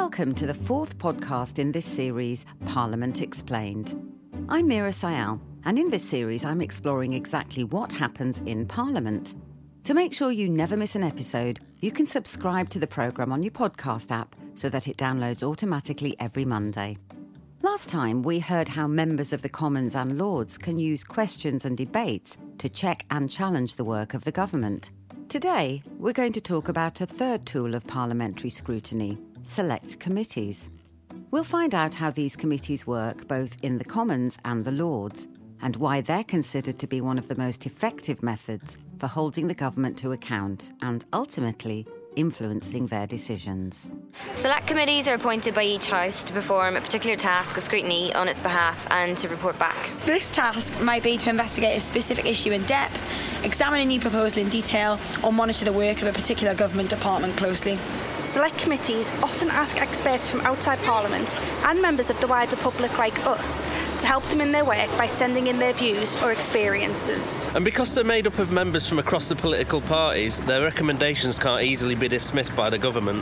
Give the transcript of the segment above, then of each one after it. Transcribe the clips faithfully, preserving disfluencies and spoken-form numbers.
Welcome to the fourth podcast in this series, Parliament Explained. I'm Mira Sayal, and in this series I'm exploring exactly what happens in Parliament. To make sure you never miss an episode, you can subscribe to the programme on your podcast app so that it downloads automatically every Monday. Last time we heard how members of the Commons and Lords can use questions and debates to check and challenge the work of the government. Today, we're going to talk about a third tool of parliamentary scrutiny, select committees. We'll find out how these committees work both in the Commons and the Lords, and why they're considered to be one of the most effective methods for holding the government to account and, ultimately, influencing their decisions. Select committees are appointed by each House to perform a particular task of scrutiny on its behalf and to report back. This task might be to investigate a specific issue in depth, examine a new proposal in detail, or monitor the work of a particular government department closely. Select committees often ask experts from outside Parliament and members of the wider public like us to help them in their work by sending in their views or experiences. And because they're made up of members from across the political parties, their recommendations can't easily be dismissed by the government.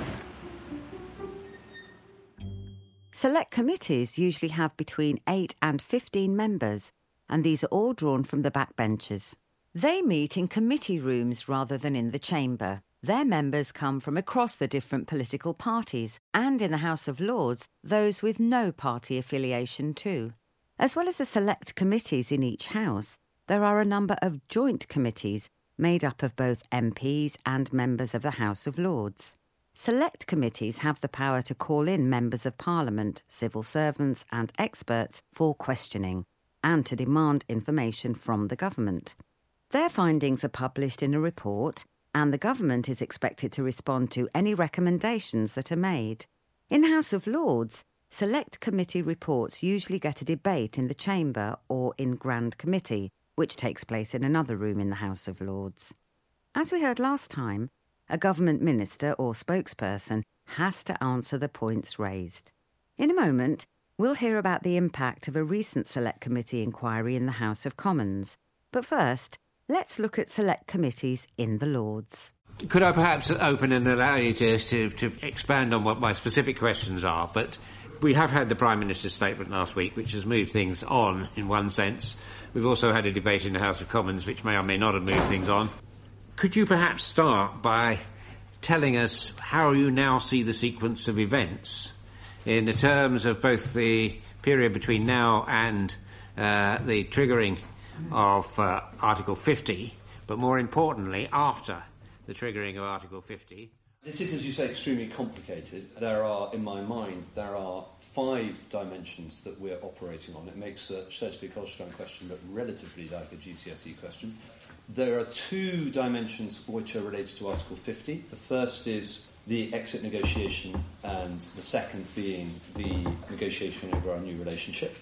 Select committees usually have between eight and fifteen members, and these are all drawn from the backbenches. They meet in committee rooms rather than in the chamber. Their members come from across the different political parties, and in the House of Lords, those with no party affiliation too. As well as the select committees in each house, there are a number of joint committees made up of both M Ps and members of the House of Lords. Select committees have the power to call in members of Parliament, civil servants and experts for questioning, and to demand information from the government. Their findings are published in a report, and the government is expected to respond to any recommendations that are made. In the House of Lords, select committee reports usually get a debate in the chamber or in Grand Committee, which takes place in another room in the House of Lords. As we heard last time, a government minister or spokesperson has to answer the points raised. In a moment, we'll hear about the impact of a recent select committee inquiry in the House of Commons. But first, let's look at select committees in the Lords. Could I perhaps open and allow you to, to, to expand on what my specific questions are? But we have had the Prime Minister's statement last week, which has moved things on in one sense. We've also had a debate in the House of Commons, which may or may not have moved things on. Could you perhaps start by telling us how you now see the sequence of events in the terms of both the period between now and uh, the triggering of uh, Article fifty, but more importantly, after the triggering of Article fifty? This is, as you say, extremely complicated. There are, in my mind, there are five dimensions that we're operating on. It makes the Schleswig-Holstein question look relatively like a G C S E question. There are two dimensions which are related to Article fifty. The first is the exit negotiation, and the second being the negotiation over our new relationship.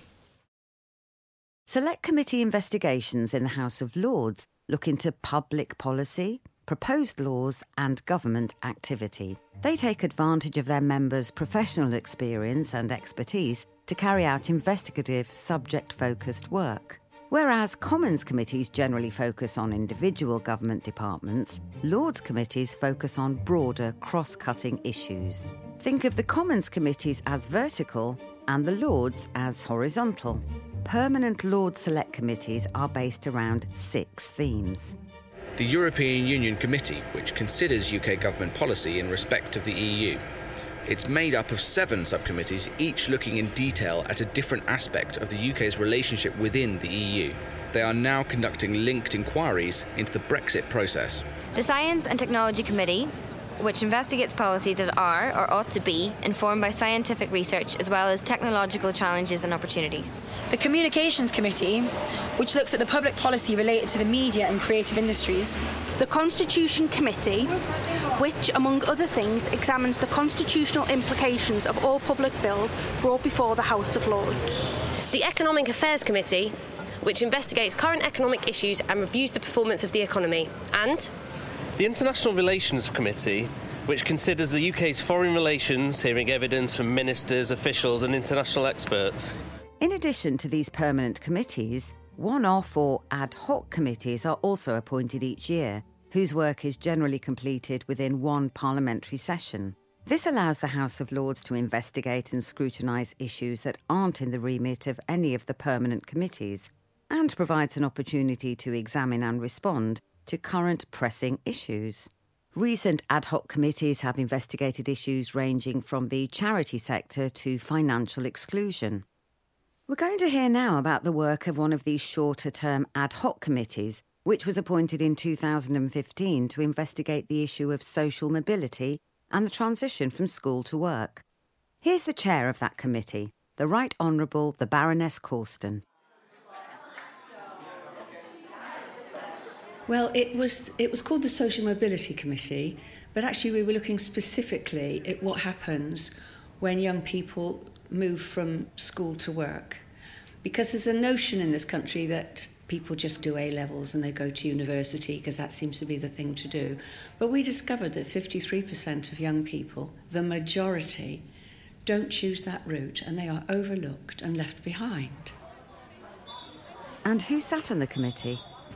Select committee investigations in the House of Lords look into public policy, proposed laws and government activity. They take advantage of their members' professional experience and expertise to carry out investigative, subject-focused work. Whereas Commons committees generally focus on individual government departments, Lords committees focus on broader, cross-cutting issues. Think of the Commons committees as vertical and the Lords as horizontal. Permanent Lord Select Committees are based around six themes. The European Union Committee, which considers U K government policy in respect of the E U. It's made up of seven subcommittees, each looking in detail at a different aspect of the U K's relationship within the E U. They are now conducting linked inquiries into the Brexit process. The Science and Technology Committee, which investigates policy that are, or ought to be, informed by scientific research as well as technological challenges and opportunities. The Communications Committee, which looks at the public policy related to the media and creative industries. The Constitution Committee, which, among other things, examines the constitutional implications of all public bills brought before the House of Lords. The Economic Affairs Committee, which investigates current economic issues and reviews the performance of the economy. And the International Relations Committee, which considers the U K's foreign relations, hearing evidence from ministers, officials and international experts. In addition to these permanent committees, one-off or ad hoc committees are also appointed each year, whose work is generally completed within one parliamentary session. This allows the House of Lords to investigate and scrutinise issues that aren't in the remit of any of the permanent committees, and provides an opportunity to examine and respond to current pressing issues. Recent ad hoc committees have investigated issues ranging from the charity sector to financial exclusion. We're going to hear now about the work of one of these shorter-term ad hoc committees, which was appointed in two thousand fifteen to investigate the issue of social mobility and the transition from school to work. Here's the chair of that committee, the Right Honourable the Baroness Corston. Well, it was it was called the Social Mobility Committee, but actually we were looking specifically at what happens when young people move from school to work. Because there's a notion in this country that people just do A-levels and they go to university because that seems to be the thing to do. But we discovered that fifty-three percent of young people, the majority, don't choose that route and they are overlooked and left behind. And who sat on the committee?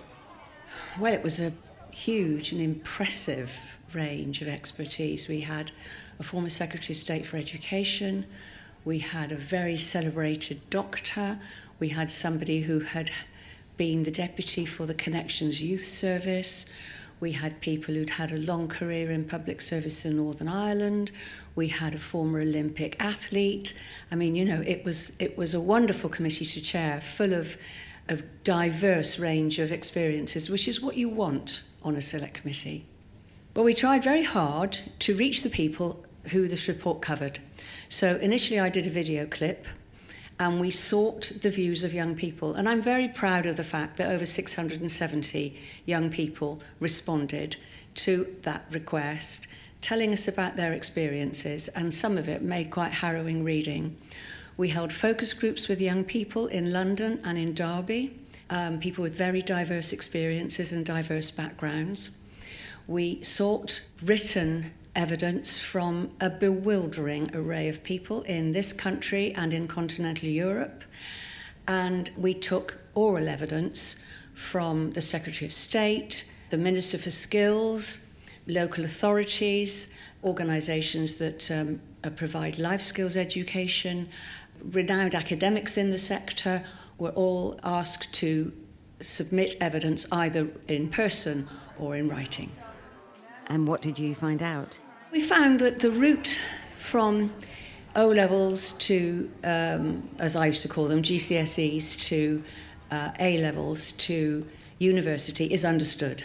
Well, it was a huge and impressive range of expertise. We had a former Secretary of State for Education, we had a very celebrated doctor, we had somebody who had been the deputy for the Connections Youth Service, we had people who'd had a long career in public service in Northern Ireland, we had a former Olympic athlete. I mean, you know, it was it was a wonderful committee to chair, full of a diverse range of experiences, which is what you want on a select committee. But we tried very hard to reach the people who this report covered. So initially I did a video clip and we sought the views of young people. And I'm very proud of the fact that over six hundred seventy young people responded to that request, telling us about their experiences, and some of it made quite harrowing reading. We held focus groups with young people in London and in Derby, um, people with very diverse experiences and diverse backgrounds. We sought written evidence from a bewildering array of people in this country and in continental Europe. And we took oral evidence from the Secretary of State, the Minister for Skills, local authorities, organisations that um, provide life skills education, renowned academics in the sector were all asked to submit evidence either in person or in writing. And what did you find out? We found that the route from O-levels to, um, as I used to call them, G C S Es to uh, A-levels to university is understood.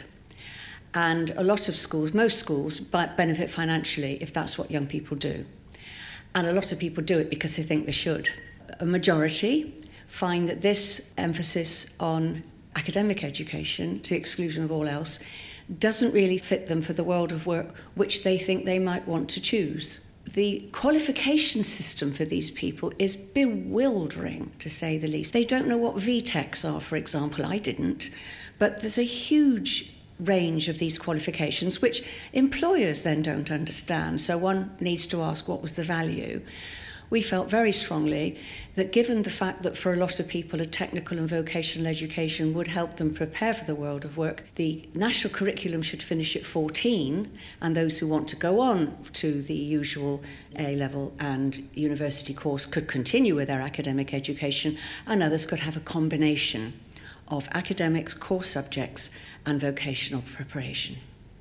And a lot of schools, most schools, benefit financially if that's what young people do. And a lot of people do it because they think they should. A majority find that this emphasis on academic education, to the exclusion of all else, doesn't really fit them for the world of work which they think they might want to choose. The qualification system for these people is bewildering, to say the least. They don't know what V TECs are, for example. I didn't. But there's a huge range of these qualifications which employers then don't understand. So one needs to ask, what was the value? We felt very strongly that given the fact that for a lot of people a technical and vocational education would help them prepare for the world of work, the national curriculum should finish at fourteen, and those who want to go on to the usual A-level and university course could continue with their academic education, and others could have a combination of academic core subjects and vocational preparation.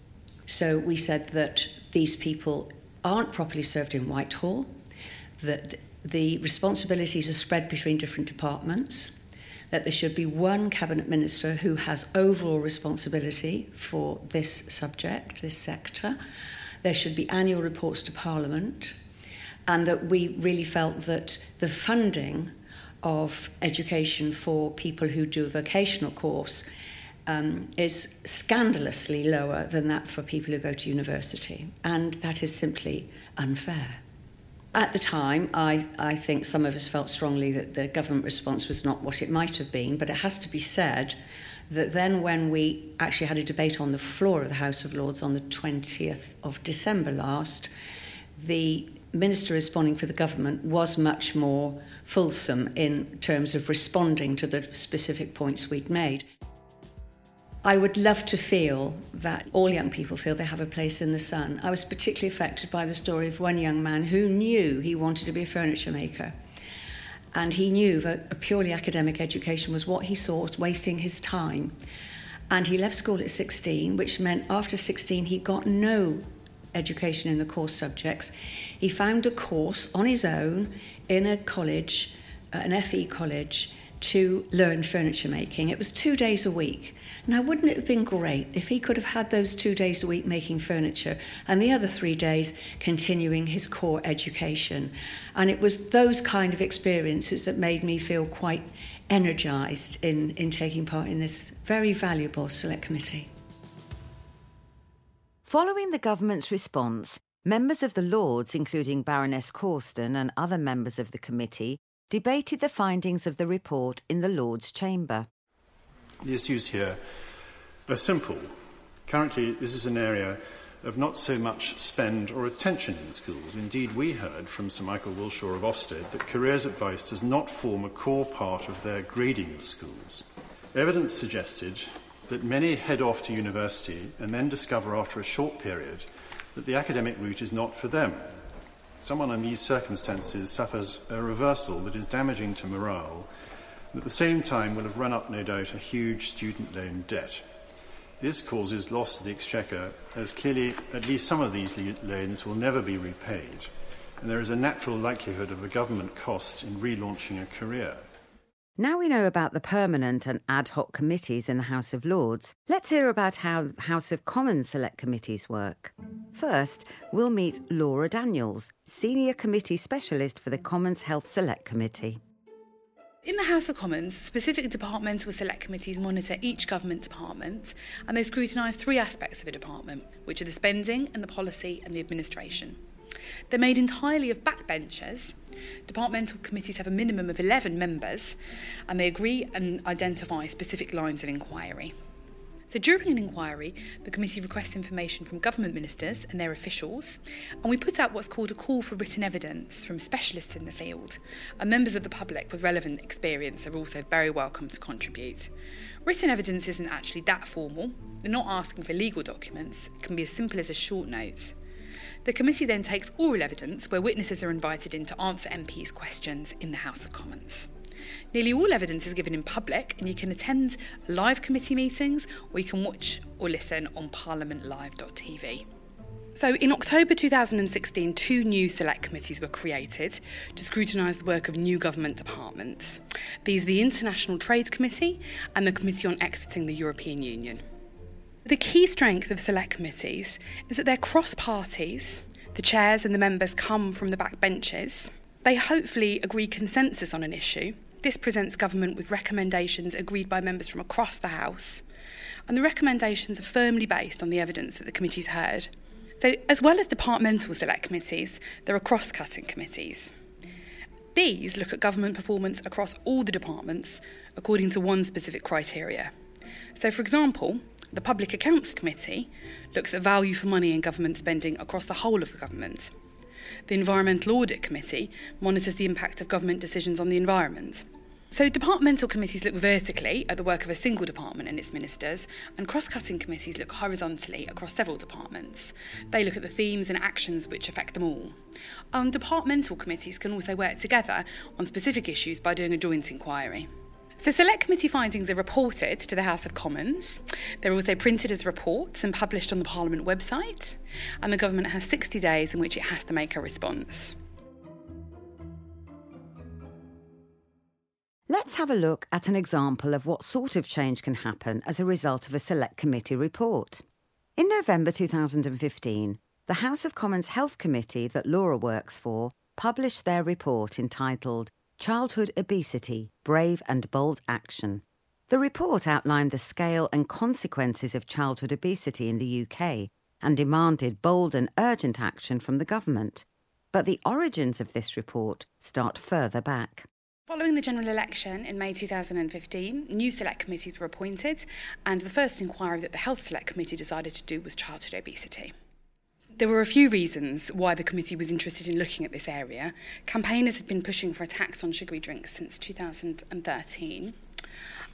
So we said that these people aren't properly served in Whitehall, that the responsibilities are spread between different departments, that there should be one cabinet minister who has overall responsibility for this subject, this sector. There should be annual reports to Parliament, and that we really felt that the funding of education for people who do a vocational course um, is scandalously lower than that for people who go to university, and that is simply unfair. At the time, I, I think some of us felt strongly that the government response was not what it might have been, but it has to be said that then when we actually had a debate on the floor of the House of Lords on the twentieth of December last, the Minister responding for the government was much more fulsome in terms of responding to the specific points we'd made. I would love to feel that all young people feel they have a place in the sun. I was particularly affected by the story of one young man who knew he wanted to be a furniture maker. And he knew that a purely academic education was what he saw was wasting his time. And he left school at sixteen, which meant after sixteen he got no education in the core subjects. He found a course on his own in a college, uh, an F E college, to learn furniture making. It was two days a week. Now, wouldn't it have been great if he could have had those two days a week making furniture and the other three days continuing his core education? And it was those kind of experiences that made me feel quite energised in, in taking part in this very valuable select committee. Following the government's response, members of the Lords, including Baroness Corston and other members of the committee, debated the findings of the report in the Lords' chamber. The issues here are simple. Currently, this is an area of not so much spend or attention in schools. Indeed, we heard from Sir Michael Wilshaw of Ofsted that careers advice does not form a core part of their grading of schools. Evidence suggested that many head off to university and then discover after a short period that the academic route is not for them. Someone in these circumstances suffers a reversal that is damaging to morale, and at the same time will have run up, no doubt, a huge student loan debt. This causes loss to the Exchequer, as clearly at least some of these loans will never be repaid, and there is a natural likelihood of a government cost in relaunching a career. Now we know about the permanent and ad hoc committees in the House of Lords, let's hear about how House of Commons select committees work. First, we'll meet Laura Daniels, Senior Committee Specialist for the Commons Health Select Committee. In the House of Commons, specific departmental select committees monitor each government department, and they scrutinise three aspects of a department, which are the spending and the policy and the administration. They're made entirely of backbenchers. Departmental committees have a minimum of eleven members, and they agree and identify specific lines of inquiry. So during an inquiry, the committee requests information from government ministers and their officials, and we put out what's called a call for written evidence from specialists in the field, and members of the public with relevant experience are also very welcome to contribute. Written evidence isn't actually that formal. They're not asking for legal documents. It can be as simple as a short note. The committee then takes oral evidence where witnesses are invited in to answer M Ps' questions in the House of Commons. Nearly all evidence is given in public, and you can attend live committee meetings or you can watch or listen on parliament live dot t v. So in October two thousand sixteen, two new select committees were created to scrutinise the work of new government departments. These are the International Trade Committee and the Committee on Exiting the European Union. The key strength of select committees is that they're cross-parties. The chairs and the members come from the backbenches. They hopefully agree consensus on an issue. This presents government with recommendations agreed by members from across the House. And the recommendations are firmly based on the evidence that the committee's heard. So, as well as departmental select committees, there are cross-cutting committees. These look at government performance across all the departments according to one specific criteria. So, for example, the Public Accounts Committee looks at value for money in government spending across the whole of the government. The Environmental Audit Committee monitors the impact of government decisions on the environment. So departmental committees look vertically at the work of a single department and its ministers, and cross-cutting committees look horizontally across several departments. They look at the themes and actions which affect them all. And departmental committees can also work together on specific issues by doing a joint inquiry. So select committee findings are reported to the House of Commons. They're also printed as reports and published on the Parliament website, and the government has sixty days in which it has to make a response. Let's have a look at an example of what sort of change can happen as a result of a select committee report. In November two thousand fifteen, the House of Commons Health Committee that Laura works for published their report entitled Childhood Obesity, Brave and Bold Action. The report outlined the scale and consequences of childhood obesity in the U K and demanded bold and urgent action from the government. But the origins of this report start further back. Following the general election in May two thousand fifteen, new select committees were appointed, and the first inquiry that the Health Select Committee decided to do was childhood obesity. There were a few reasons why the committee was interested in looking at this area. Campaigners had been pushing for a tax on sugary drinks since two thousand thirteen.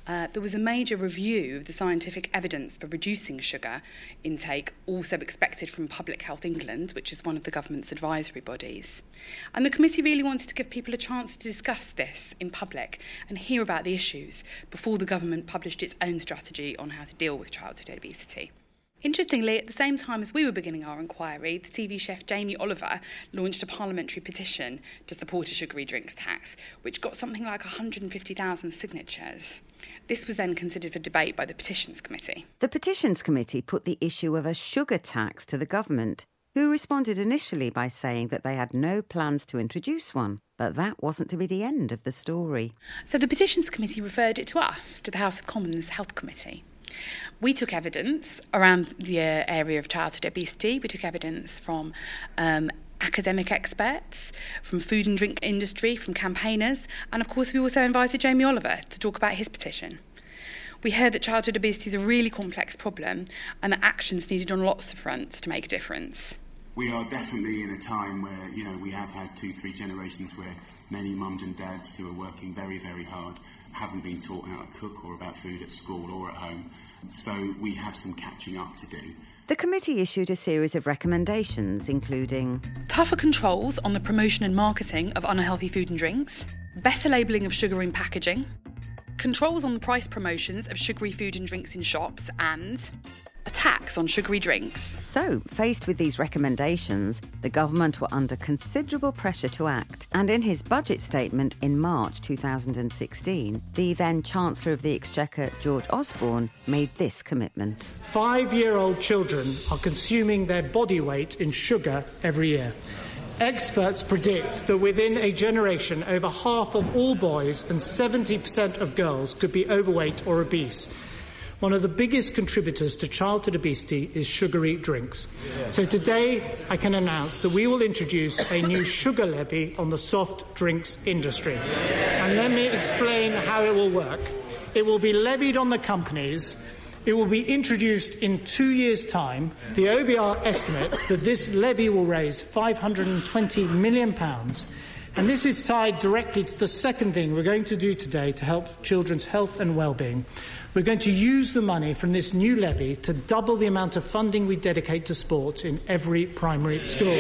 Uh, there was a major review of the scientific evidence for reducing sugar intake, also expected from Public Health England, which is one of the government's advisory bodies. And the committee really wanted to give people a chance to discuss this in public and hear about the issues before the government published its own strategy on how to deal with childhood obesity. Interestingly, at the same time as we were beginning our inquiry, the T V chef Jamie Oliver launched a parliamentary petition to support a sugary drinks tax, which got something like one hundred fifty thousand signatures. This was then considered for debate by the Petitions Committee. The Petitions Committee put the issue of a sugar tax to the government, who responded initially by saying that they had no plans to introduce one. But that wasn't to be the end of the story. So the Petitions Committee referred it to us, to the House of Commons Health Committee. We took evidence around the uh, area of childhood obesity. We took evidence from um, academic experts, from food and drink industry, from campaigners, and of course we also invited Jamie Oliver to talk about his petition. We heard that childhood obesity is a really complex problem and that actions needed on lots of fronts to make a difference. We are definitely in a time where, you know, we have had two, three generations where many mums and dads who are working very, very hard haven't been taught how to cook or about food at school or at home. So we have some catching up to do. The committee issued a series of recommendations, including tougher controls on the promotion and marketing of unhealthy food and drinks, better labelling of sugar in packaging, controls on the price promotions of sugary food and drinks in shops, and a tax on sugary drinks. So, faced with these recommendations, the government were under considerable pressure to act. And in his budget statement in March two thousand sixteen, the then Chancellor of the Exchequer, George Osborne, made this commitment. Five-year-old children are consuming their body weight in sugar every year. Experts predict that within a generation, over half of all boys and seventy percent of girls could be overweight or obese. One of the biggest contributors to childhood obesity is sugary drinks. Yeah. So today I can announce that we will introduce a new sugar levy on the soft drinks industry. Yeah. And let me explain how it will work. It will be levied on the companies. It will be introduced in two years' time. The O B R estimates that this levy will raise five hundred twenty million pounds. And this is tied directly to the second thing we're going to do today to help children's health and well-being. We're going to use the money from this new levy to double the amount of funding we dedicate to sport in every primary school.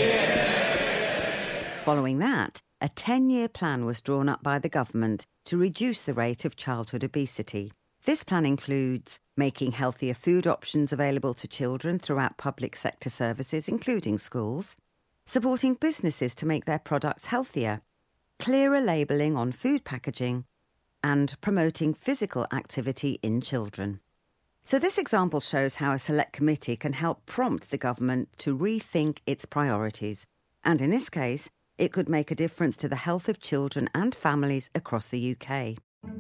Following that, a ten-year plan was drawn up by the government to reduce the rate of childhood obesity. This plan includes making healthier food options available to children throughout public sector services, including schools, supporting businesses to make their products healthier, clearer labelling on food packaging, and promoting physical activity in children. So this example shows how a select committee can help prompt the government to rethink its priorities. And in this case, it could make a difference to the health of children and families across the U K.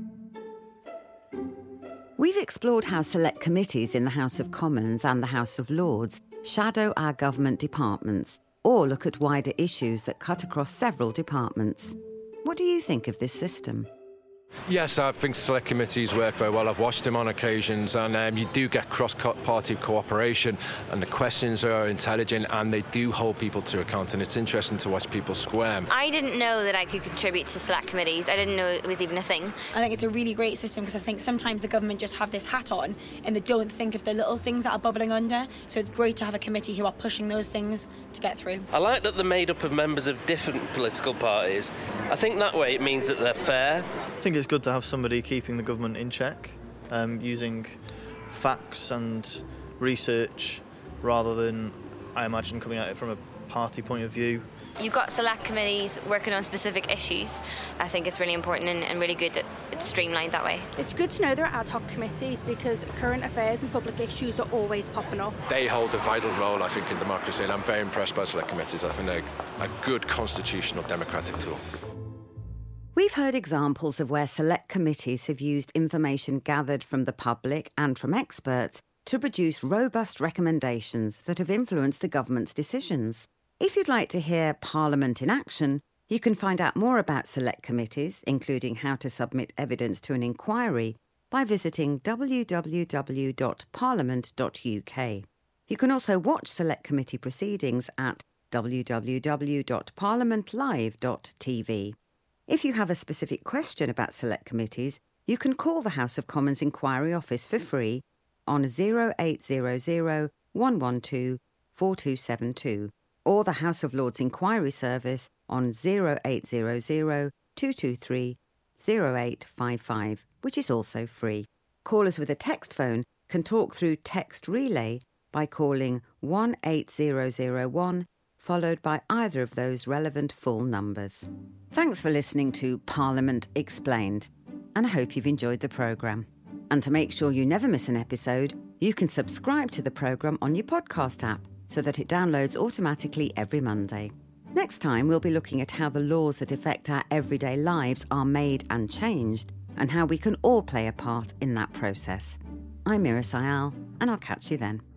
We've explored how select committees in the House of Commons and the House of Lords shadow our government departments or look at wider issues that cut across several departments. What do you think of this system? Yes, I think select committees work very well. I've watched them on occasions, and um, you do get cross-party cooperation, and the questions are intelligent, and they do hold people to account, and it's interesting to watch people squirm. I didn't know that I could contribute to select committees. I didn't know it was even a thing. I think it's a really great system because I think sometimes the government just have this hat on and they don't think of the little things that are bubbling under, so it's great to have a committee who are pushing those things to get through. I like that they're made up of members of different political parties. I think that way it means that they're fair. I think it's good to have somebody keeping the government in check, um, using facts and research rather than, I imagine, coming at it from a party point of view. You've got select committees working on specific issues. I think it's really important and, and really good that it's streamlined that way. It's good to know there are ad hoc committees because current affairs and public issues are always popping up. They hold a vital role, I think, in democracy, and I'm very impressed by select committees. I think they're a good constitutional democratic tool. We've heard examples of where select committees have used information gathered from the public and from experts to produce robust recommendations that have influenced the government's decisions. If you'd like to hear Parliament in action, you can find out more about select committees, including how to submit evidence to an inquiry, by visiting w w w dot parliament dot u k. You can also watch select committee proceedings at w w w dot parliament live dot t v. If you have a specific question about select committees, You can call the House of Commons Inquiry Office for free on oh eight hundred, one one two, four two seven two or the House of Lords Inquiry Service on oh eight hundred, two two three, oh eight five five, which is also free. Callers with a text phone can talk through Text Relay by calling one eight thousand one, followed by either of those relevant full numbers. Thanks for listening to Parliament Explained, and I hope you've enjoyed the programme. And to make sure you never miss an episode, you can subscribe to the programme on your podcast app so that it downloads automatically every Monday. Next time, we'll be looking at how the laws that affect our everyday lives are made and changed, and how we can all play a part in that process. I'm Mira Sayal, and I'll catch you then.